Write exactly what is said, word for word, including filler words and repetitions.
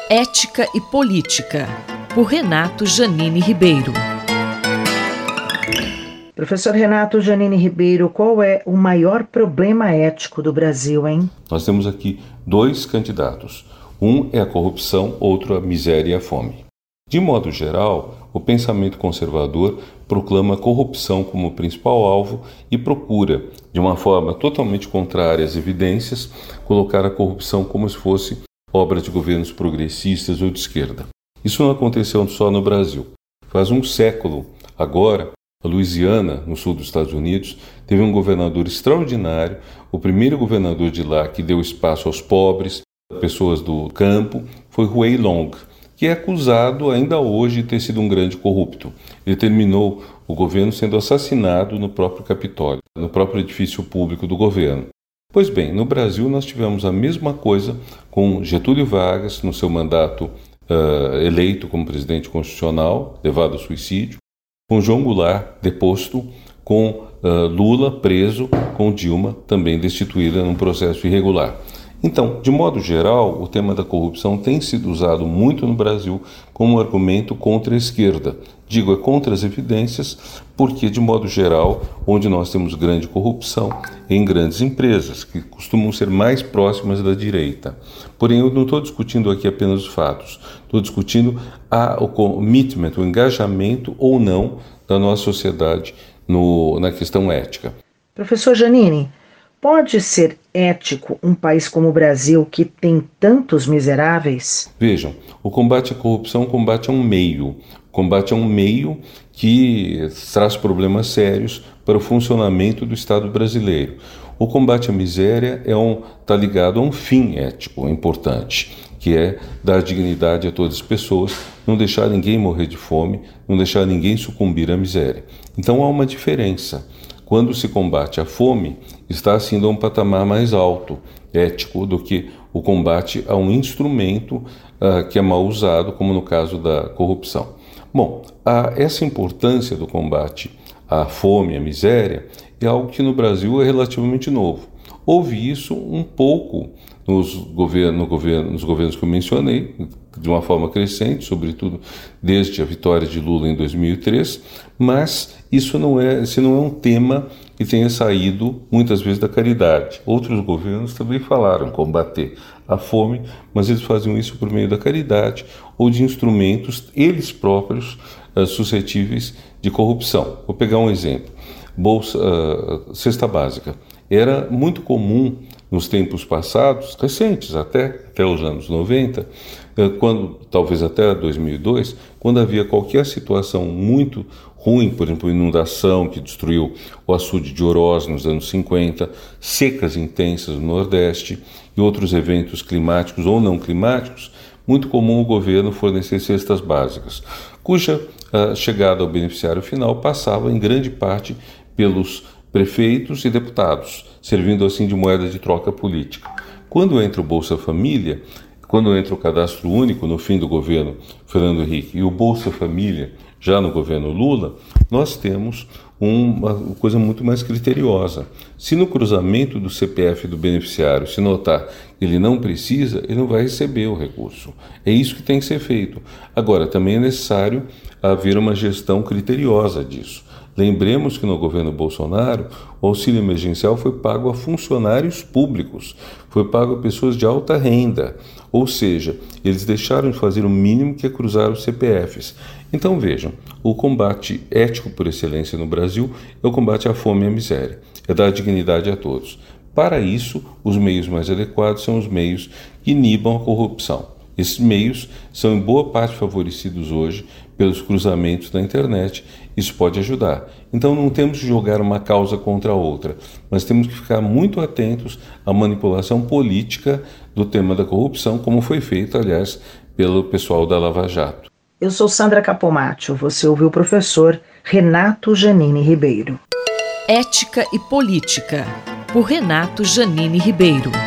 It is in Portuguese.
Ética e Política, por Renato Janine Ribeiro. Professor Renato Janine Ribeiro, qual é o maior problema ético do Brasil, hein? Nós temos aqui dois candidatos. Um é a corrupção, outro a miséria e a fome. De modo geral, o pensamento conservador proclama a corrupção como principal alvo e procura, de uma forma totalmente contrária às evidências, colocar a corrupção como se fosse obra de governos progressistas ou de esquerda. Isso não aconteceu só no Brasil. Faz um século, agora, a Louisiana, no sul dos Estados Unidos, teve um governador extraordinário, o primeiro governador de lá que deu espaço aos pobres, pessoas do campo, foi Huey Long, que é acusado ainda hoje de ter sido um grande corrupto. Ele terminou o governo sendo assassinado no próprio Capitólio, no próprio edifício público do governo. Pois bem, no Brasil nós tivemos a mesma coisa com Getúlio Vargas, no seu mandato uh, eleito como presidente constitucional, levado ao suicídio, com João Goulart deposto, com uh, Lula preso, com Dilma também destituída num processo irregular. Então, de modo geral, o tema da corrupção tem sido usado muito no Brasil como argumento contra a esquerda. Digo, é contra as evidências, porque, de modo geral, onde nós temos grande corrupção é em grandes empresas, que costumam ser mais próximas da direita. Porém, eu não estou discutindo aqui apenas os fatos, estou discutindo a, o commitment, o engajamento ou não da nossa sociedade no, na questão ética. Professor Janine, pode ser ético um país como o Brasil que tem tantos miseráveis? Vejam, o combate à corrupção é um combate a um meio. O combate a um meio que traz problemas sérios para o funcionamento do Estado brasileiro. O combate à miséria é um, está ligado a um fim ético importante, que é dar dignidade a todas as pessoas, não deixar ninguém morrer de fome, não deixar ninguém sucumbir à miséria. Então há uma diferença. Quando se combate a fome, está sendo a um patamar mais alto, ético, do que o combate a um instrumento uh, que é mal usado, como no caso da corrupção. Bom, a, essa importância do combate à fome, à miséria, é algo que no Brasil é relativamente novo. Houve isso um pouco nos, govern- no governo, nos governos que eu mencionei, de uma forma crescente, sobretudo desde a vitória de Lula em dois mil e três, mas isso não é, esse não é um tema que tenha saído muitas vezes da caridade. Outros governos também falaram combater a fome, mas eles faziam isso por meio da caridade ou de instrumentos, eles próprios, uh, suscetíveis de corrupção. Vou pegar um exemplo. Bolsa, uh, cesta básica. Era muito comum nos tempos passados, recentes até, até os anos noventa, quando, talvez até dois mil e dois, quando havia qualquer situação muito ruim, por exemplo, inundação que destruiu o açude de Oroz nos anos cinquenta, secas intensas no Nordeste e outros eventos climáticos ou não climáticos, muito comum o governo fornecer cestas básicas, cuja uh, chegada ao beneficiário final passava em grande parte pelos prefeitos e deputados, servindo assim de moeda de troca política. Quando entra o Bolsa Família, quando entra o Cadastro Único no fim do governo Fernando Henrique e o Bolsa Família já no governo Lula, nós temos uma coisa muito mais criteriosa. Se no cruzamento do C P F do beneficiário se notar que ele não precisa, ele não vai receber o recurso. É isso que tem que ser feito. Agora, também é necessário haver uma gestão criteriosa disso. Lembremos que no governo Bolsonaro, o auxílio emergencial foi pago a funcionários públicos, foi pago a pessoas de alta renda, ou seja, eles deixaram de fazer o mínimo que é cruzar os C P Fs. Então vejam, o combate ético por excelência no Brasil é o combate à fome e à miséria, é dar dignidade a todos. Para isso, os meios mais adequados são os meios que inibam a corrupção. Esses meios são em boa parte favorecidos hoje pelos cruzamentos da internet. Isso pode ajudar. Então não temos que jogar uma causa contra a outra, mas temos que ficar muito atentos à manipulação política do tema da corrupção, como foi feito, aliás, pelo pessoal da Lava Jato. Eu sou Sandra Capomatto, você ouviu o professor Renato Janine Ribeiro. Ética e Política, por Renato Janine Ribeiro.